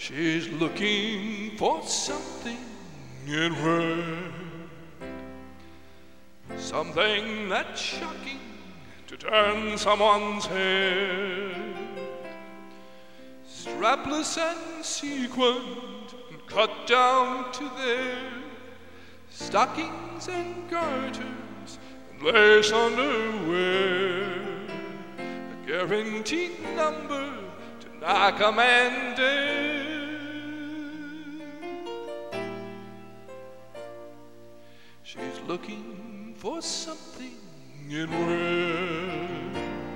She's looking for something in red, something that's shocking to turn someone's head. Strapless and sequined and cut down to their stockings and garters and lace underwear. A guaranteed number to knock a man dead. She's looking for something in red.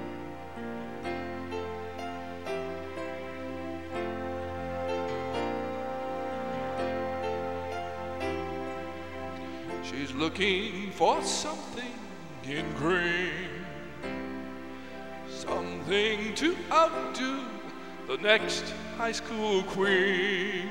She's looking for something in green, something to outdo the next high school queen.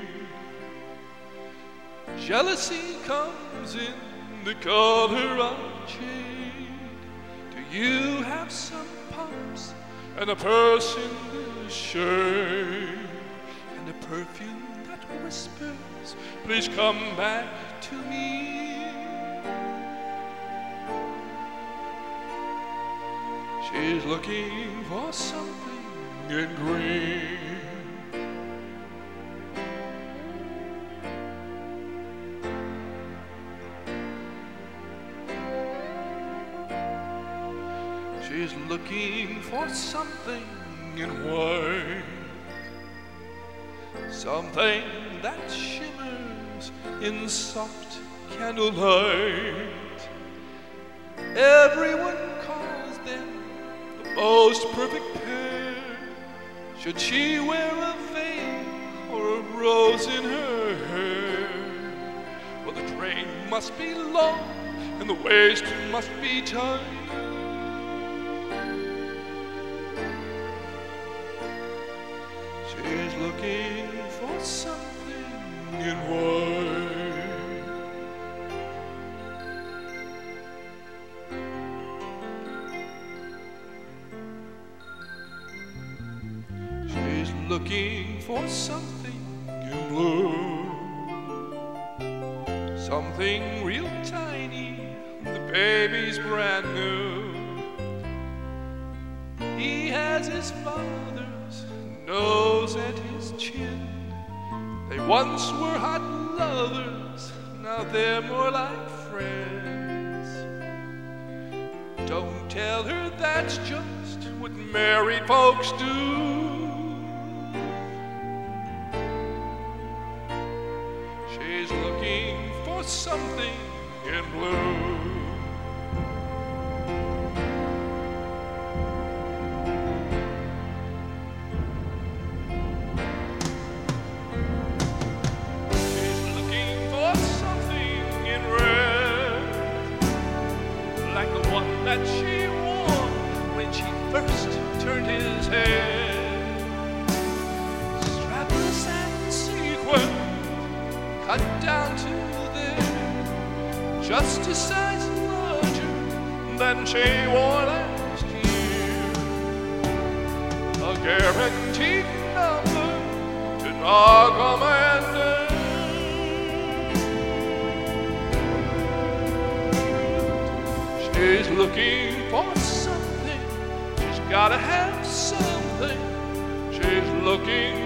Jealousy comes in the color of jade. Do you have some pumps and a purse in the shade, and a perfume that whispers, please come back to me? She's looking for something in green. She's looking for something in white, something that shimmers in soft candlelight. Everyone calls them the most perfect pair. Should she wear a veil or a rose in her hair? Well, the train must be long and the waist must be tight. She's looking for something in white. She's looking for something in blue, something real tiny, the baby's brand new. He has his father's nose at his chin. They once were hot lovers, now they're more like friends. Don't tell her that's just what married folks do. She's looking for something in blue. That she wore when she first turned his head. Strapless and sequin, cut down to there, just a size larger than she wore last year. A guaranteed number to knock a man dead. She's looking for something, she's gotta have something. She's looking